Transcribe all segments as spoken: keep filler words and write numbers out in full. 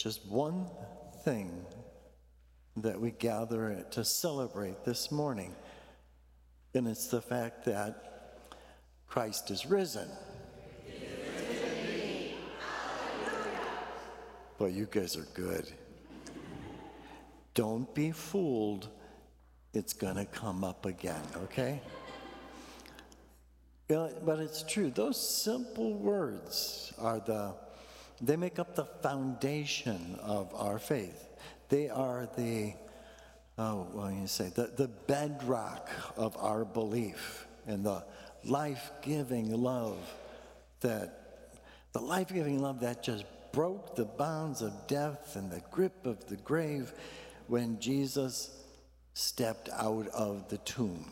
just one thing that we gather to celebrate this morning, and it's the fact that Christ is risen. But you guys are good. Don't be fooled. It's going to come up again, okay? But it's true. Those simple words are the, they make up the foundation of our faith. They are the, oh, what do you say, the, the bedrock of our belief and the life-giving love that, the life-giving love that just broke the bounds of death and the grip of the grave when Jesus stepped out of the tomb.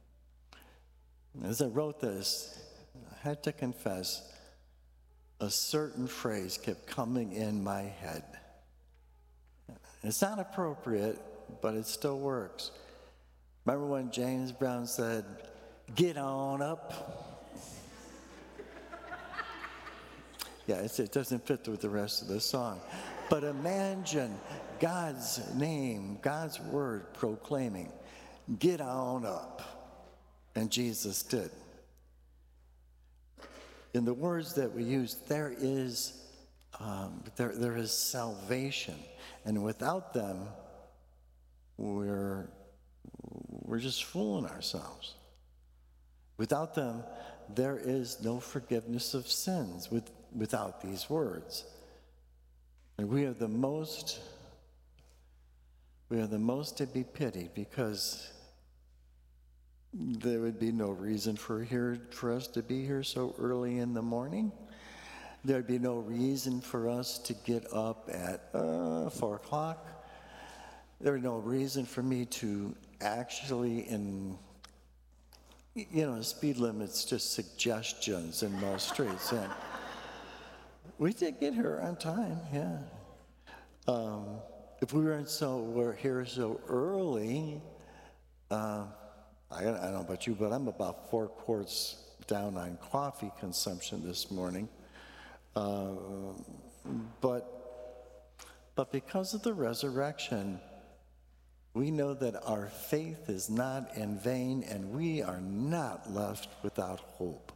As I wrote this, I had to confess, a certain phrase kept coming in my head. It's not appropriate, but it still works. Remember when James Brown said, "Get on up"? Yeah, it's, it doesn't fit with the rest of the song. But imagine God's name, God's word proclaiming, "Get on up." And Jesus did. In the words that we use, there is um, there there is salvation, and without them, we're we're just fooling ourselves. Without them, there is no forgiveness of sins. With without these words, and we are the most we are the most to be pitied, because there would be no reason for here for us to be here so early in the morning. There'd be no reason for us to get up at uh, four o'clock. There'd be no reason for me to actually, in you know, speed limits just suggestions in most streets. And we did get here on time, yeah. Um, if we weren't so we're here so early. Uh, I don't know about you, but I'm about four quarts down on coffee consumption this morning. Uh, but, but because of the resurrection, we know that our faith is not in vain, and we are not left without hope.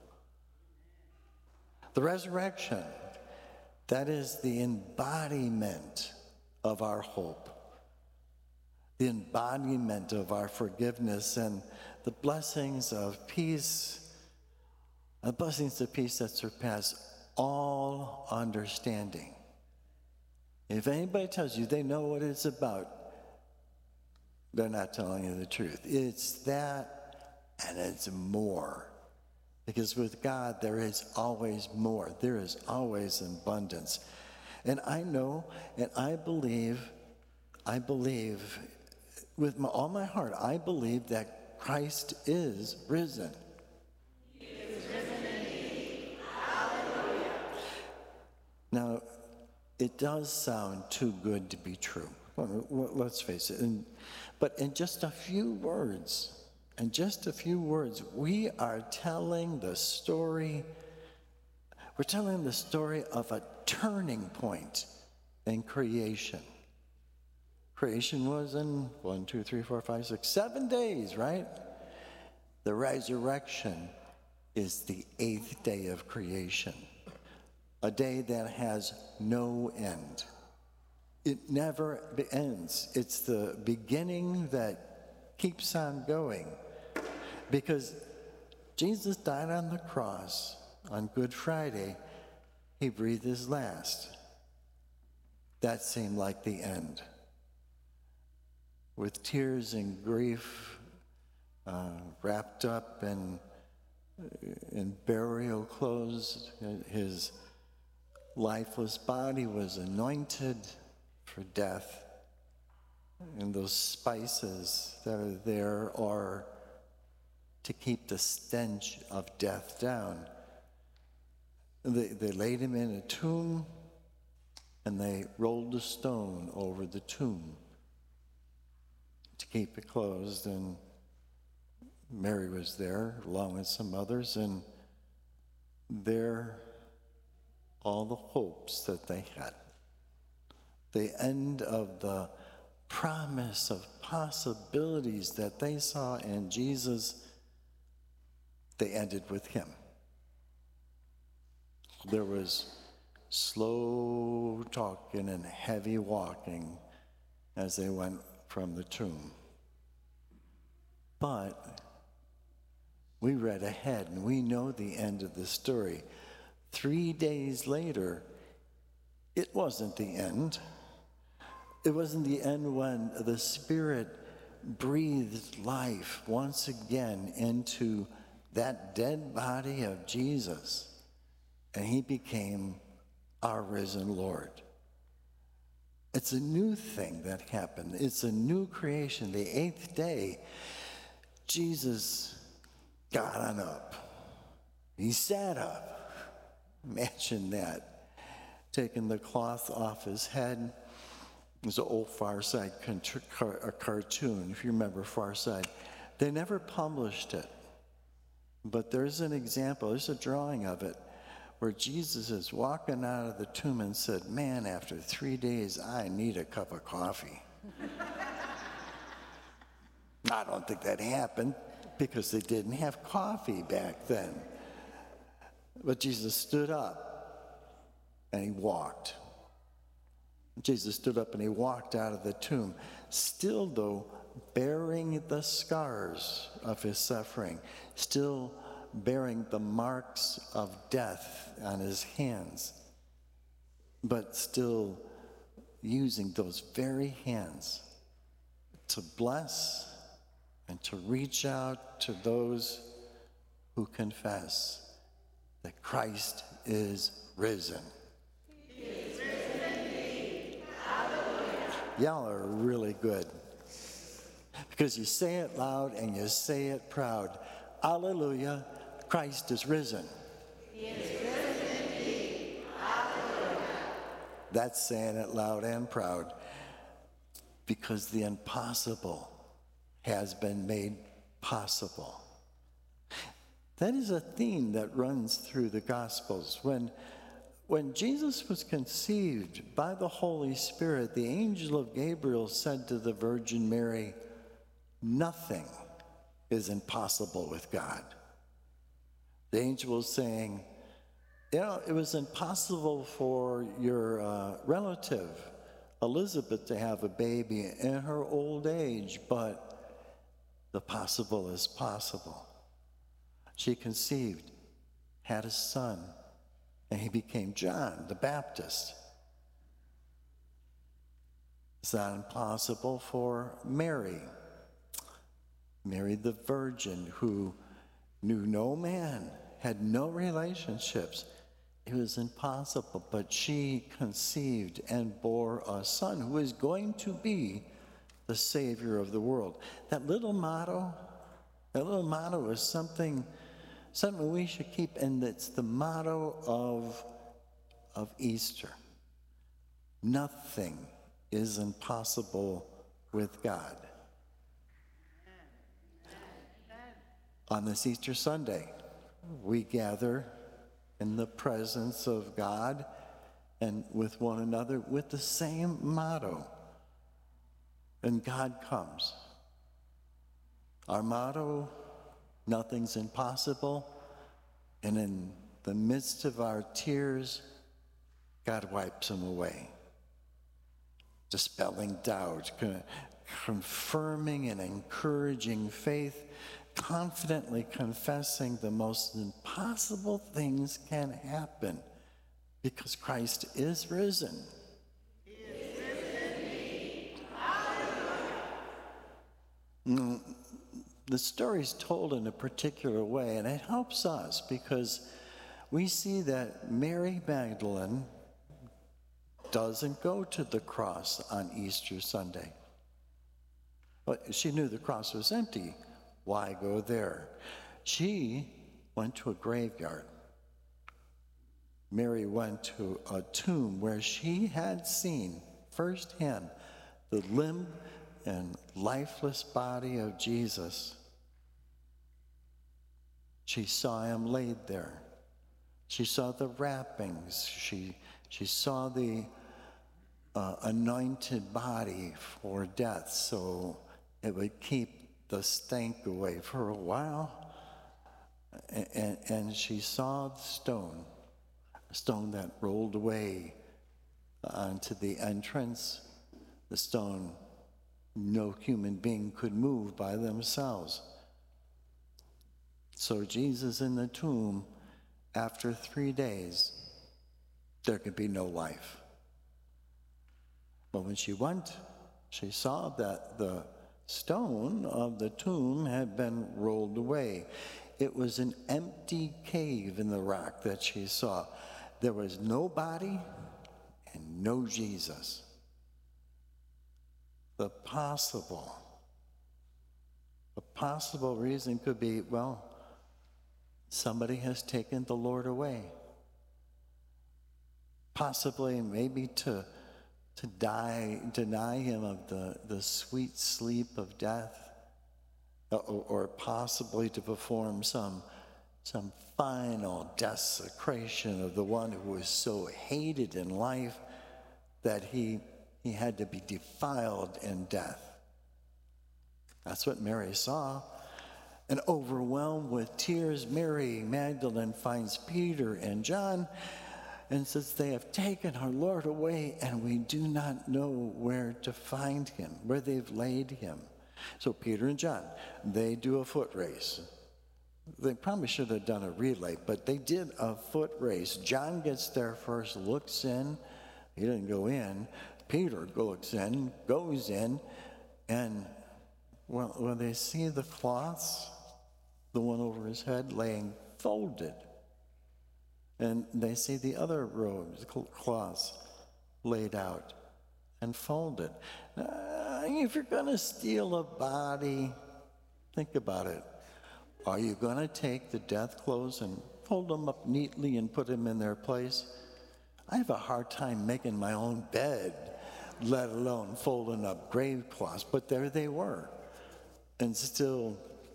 The resurrection, that is the embodiment of our hope, the embodiment of our forgiveness, and the blessings of peace, the blessings of peace that surpass all understanding. If anybody tells you they know what it's about, they're not telling you the truth. It's that, and it's more. Because with God, there is always more. There is always abundance. And I know, and I believe, I believe, with my, all my heart, I believe that Christ is risen. He is risen indeed. Hallelujah. Now, it does sound too good to be true. Let's face it. And, but in just a few words, in just a few words, we are telling the story, we're telling the story of a turning point in creation. Creation was in one, two, three, four, five, six, seven days, right? The resurrection is the eighth day of creation, a day that has no end. It never ends. It's the beginning that keeps on going, because Jesus died on the cross on Good Friday. He breathed his last. That seemed like the end. With tears and grief uh, wrapped up in, in burial clothes, his lifeless body was anointed for death. And those spices that are there are to keep the stench of death down. They, they laid him in a tomb, and they rolled a stone over the tomb to keep it closed. And Mary was there along with some others, and there all the hopes that they had the end of the promise of possibilities that they saw in Jesus, they ended with him. There was slow talking and heavy walking as they went from the tomb. But we read ahead and we know the end of the story. Three days later, it wasn't the end. It wasn't the end when the Spirit breathed life once again into that dead body of Jesus, and he became our risen Lord. It's a new thing that happened. It's a new creation. The eighth day, Jesus got on up. He sat up. Imagine that. Taking the cloth off his head. It was an old Far Side a cartoon, if you remember Far Side. They never published it, but there's an example, there's a drawing of it, where Jesus is walking out of the tomb and said, man, after three days, I need a cup of coffee. I don't think that happened because they didn't have coffee back then. But Jesus stood up and he walked. Jesus stood up and he walked out of the tomb, still though bearing the scars of his suffering, still bearing the marks of death on his hands, but still using those very hands to bless and to reach out to those who confess that Christ is risen. He is risen indeed. Hallelujah. Y'all are really good because you say it loud and you say it proud. Hallelujah, Christ is risen. He is risen indeed. Hallelujah. That's saying it loud and proud because the impossible has been made possible. That is a theme that runs through the Gospels. When, when Jesus was conceived by the Holy Spirit, the angel of Gabriel said to the Virgin Mary, nothing is impossible with God. The angel was saying, you know, it was impossible for your uh, relative, Elizabeth, to have a baby in her old age, but the possible is possible. She conceived, had a son, and he became John the Baptist. It's not impossible for Mary. Mary the Virgin, who knew no man, had no relationships. It was impossible, but she conceived and bore a son who is going to be the Savior of the world. That little motto, that little motto is something, something we should keep, and it's the motto of, of Easter. Nothing is impossible with God. On this Easter Sunday, we gather in the presence of God and with one another with the same motto. And God comes. Our motto, nothing's impossible. And in the midst of our tears, God wipes them away. Dispelling doubt, confirming and encouraging faith, confidently confessing the most impossible things can happen because Christ is risen. He is risen indeed. Hallelujah. The story is told in a particular way, and it helps us because we see that Mary Magdalene doesn't go to the cross on Easter Sunday. But she knew the cross was empty. Why go there? She went to a graveyard. Mary went to a tomb where she had seen firsthand the limp and lifeless body of Jesus. She saw him laid there. She saw the wrappings. She, she saw the uh, anointed body for death, so it would keep the stank away for a while. And, and, and she saw the stone, a stone that rolled away onto the entrance, the stone no human being could move by themselves. So Jesus in the tomb, after three days, there could be no life. But when she went, she saw that the stone of the tomb had been rolled away. It was an empty cave in the rock that she saw. There was no body and no Jesus. The possible, the possible reason could be, well, somebody has taken the Lord away. Possibly, maybe to to die, deny him of the, the sweet sleep of death, or, or possibly to perform some, some final desecration of the one who was so hated in life that he, he had to be defiled in death. That's what Mary saw. And overwhelmed with tears, Mary Magdalene finds Peter and John and says, they have taken our Lord away, and we do not know where to find him, where they've laid him. So Peter and John, they do a foot race. They probably should have done a relay, but they did a foot race. John gets there first, looks in. He didn't go in. Peter looks in, goes in, and well, when they see the cloths, the one over his head laying folded, and they see the other robes, cloths, laid out and folded. Uh, if you're going to steal a body, think about it. Are you going to take the death clothes and fold them up neatly and put them in their place? I have a hard time making my own bed, let alone folding up grave cloths. But there they were. And still,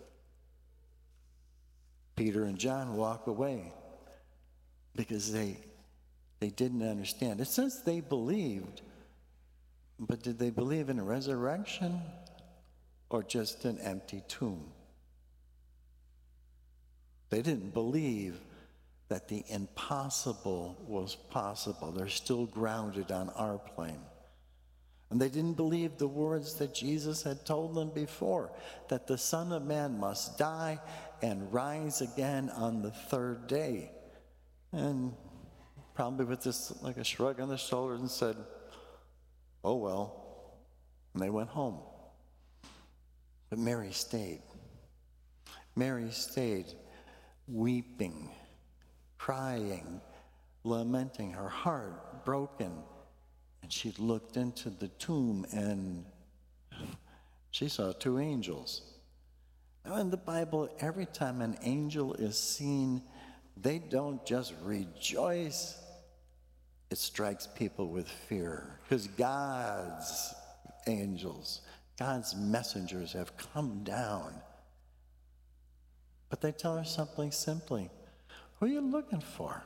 Peter and John walk away because they they didn't understand. It says they believed, but did they believe in a resurrection or just an empty tomb? They didn't believe that the impossible was possible. They're still grounded on our plane. And they didn't believe the words that Jesus had told them before, that the Son of Man must die and rise again on the third day. And probably with this, like a shrug on the shoulders, and said, oh well, and they went home. But Mary stayed. Mary stayed weeping, crying, lamenting, her heart broken. And she looked into the tomb and she saw two angels. Now in the Bible, every time an angel is seen, they don't just rejoice. It strikes people with fear because God's angels, God's messengers have come down. But they tell her something simply. Who are you looking for?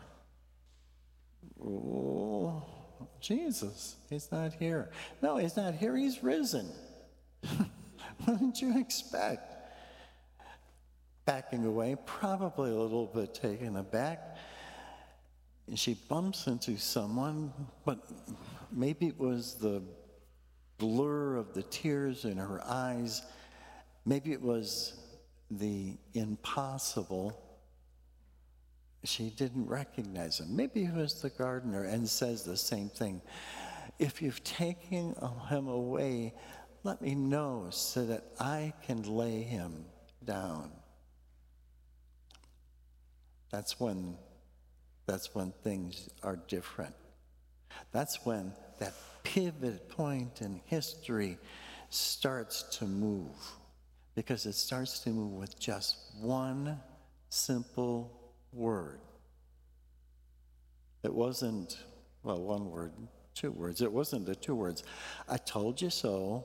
Oh, Jesus. He's not here. No, he's not here. He's risen. What did you expect? Backing away, probably a little bit taken aback. And she bumps into someone, but maybe it was the blur of the tears in her eyes. Maybe it was the impossible. She didn't recognize him. Maybe he was the gardener and says the same thing. If you've taken him away, let me know so that I can lay him down. That's when, that's when things are different. That's when that pivot point in history starts to move, because it starts to move with just one simple word. It wasn't, well, one word, two words. It wasn't the two words. I told you so.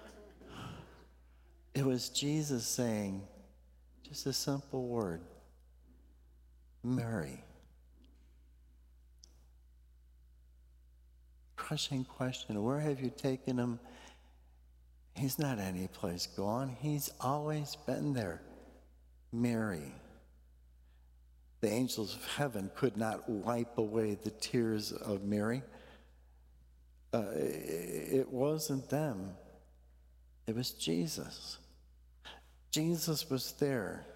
It was Jesus saying just a simple word. Mary. crushing question, where have you taken him? He's not any place gone. He's always been there. Mary. The angels of heaven could not wipe away the tears of Mary. Uh, it wasn't them. It was Jesus. Jesus was there.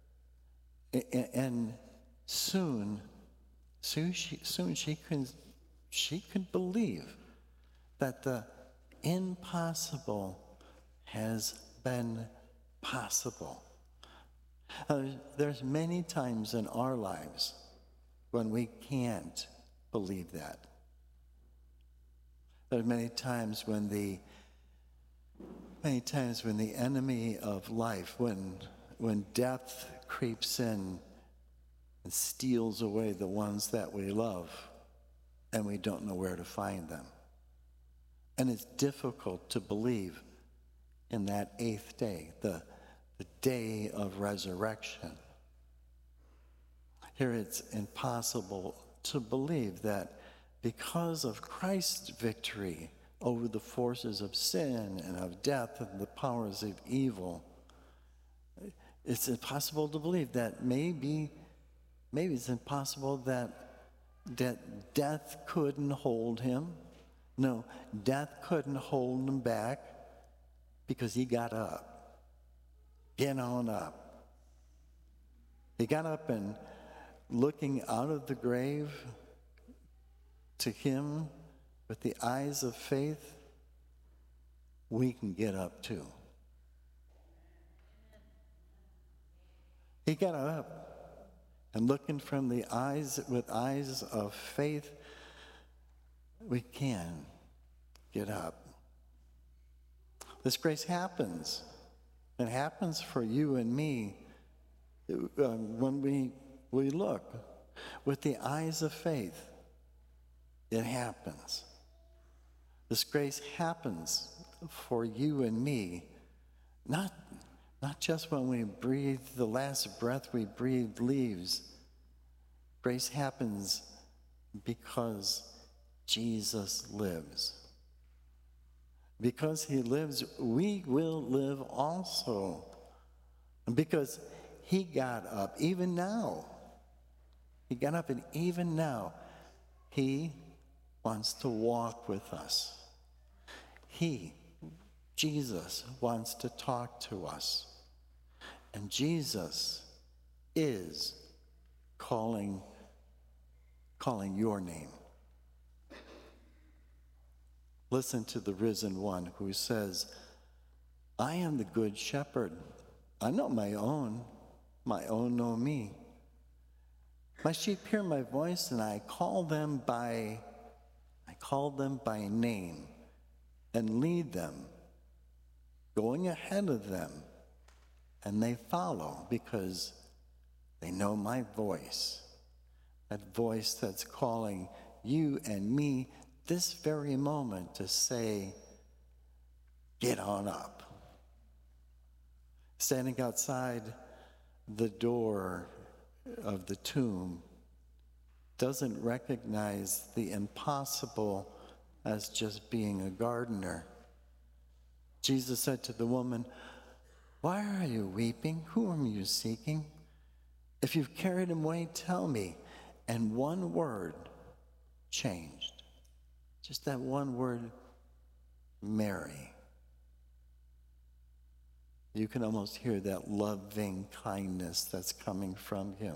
And soon, soon she, soon she could, she could believe that the impossible has been possible. Uh, there's many times in our lives when we can't believe that. There's many times when the many times when the enemy of life, when when death creeps in and steals away the ones that we love, and we don't know where to find them. And it's difficult to believe in that eighth day, the, the day of resurrection. Here it's impossible to believe that because of Christ's victory over the forces of sin and of death and the powers of evil, it's impossible to believe that maybe, maybe it's impossible that, that death couldn't hold him. No, death couldn't hold him back because he got up. Get on up. He got up, and looking out of the grave to him with the eyes of faith, we can get up too. He got up, and looking from the eyes with eyes of faith, we can get up. This grace happens. It happens for you and me uh, when we we look with the eyes of faith. It happens. This grace happens for you and me, not not just when we breathe, the last breath we breathe leaves. Grace happens because Jesus lives. Because he lives, we will live also. Because he got up, even now. He got up, and even now, he wants to walk with us. He, Jesus, wants to talk to us. And Jesus is calling, calling your name. Listen to the risen one who says, I am the good shepherd. I know my own. My own know me. My sheep hear my voice, and I call them by, I call them by name and lead them, going ahead of them, and they follow because they know my voice. That voice that's calling you and me this very moment to say, get on up. Standing outside the door of the tomb doesn't recognize the impossible as just being a gardener. Jesus said to the woman, why are you weeping? Whom are you seeking? If you've carried him away, tell me. And one word changed. Just that one word, Mary. You can almost hear that loving kindness that's coming from him.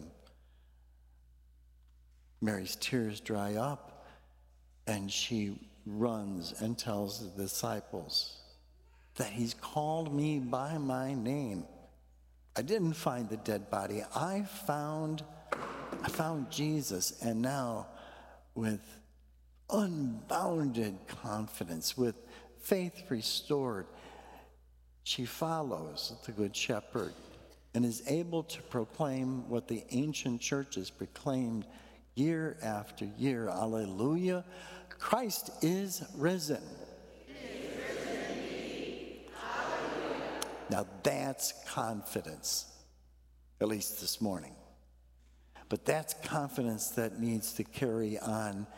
Mary's tears dry up, and she runs and tells the disciples that he's called me by my name. I didn't find the dead body. I found, I found Jesus, and now with unbounded confidence, with faith restored, she follows the Good Shepherd and is able to proclaim what the ancient churches proclaimed year after year. Alleluia. Christ is risen. He is risen indeed. Hallelujah. Now that's confidence, at least this morning. But that's confidence that needs to carry on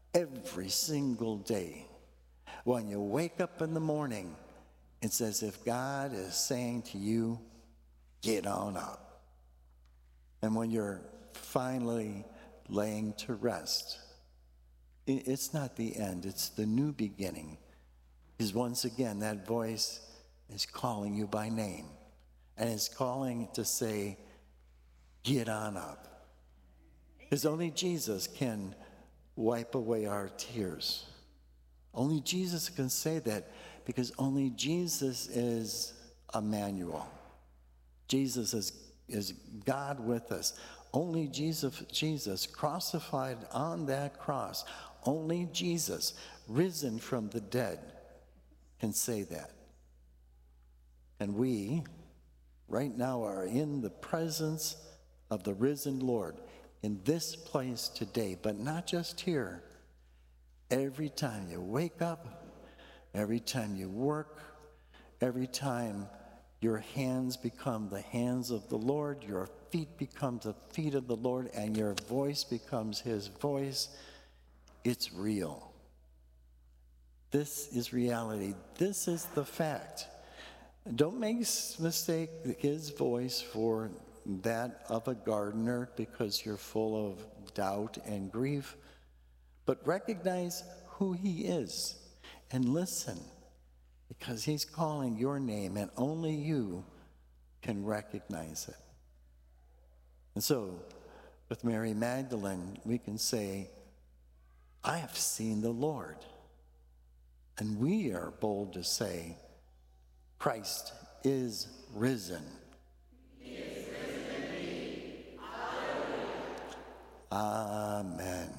every single day. When you wake up in the morning, it's as if God is saying to you, get on up. And when you're finally laying to rest, it's not the end, it's the new beginning. Because once again, that voice is calling you by name. And it's calling to say, get on up. Because only Jesus can wipe away our tears. Only Jesus can say that, because only Jesus is Emmanuel. Jesus is, is God with us. Only Jesus, Jesus crucified on that cross, only Jesus risen from the dead can say that. And we, right now, are in the presence of the risen Lord in this place today, but not just here. Every time you wake up, every time you work, every time your hands become the hands of the Lord, your feet become the feet of the Lord, and your voice becomes his voice, it's real. This is reality. This is the fact. Don't make mistake his voice for that of a gardener because you're full of doubt and grief, but recognize who he is and listen, because he's calling your name and only you can recognize it. And so, with Mary Magdalene, we can say, I have seen the Lord. And we are bold to say, Christ is risen. He is risen indeed. Hallelujah. Amen.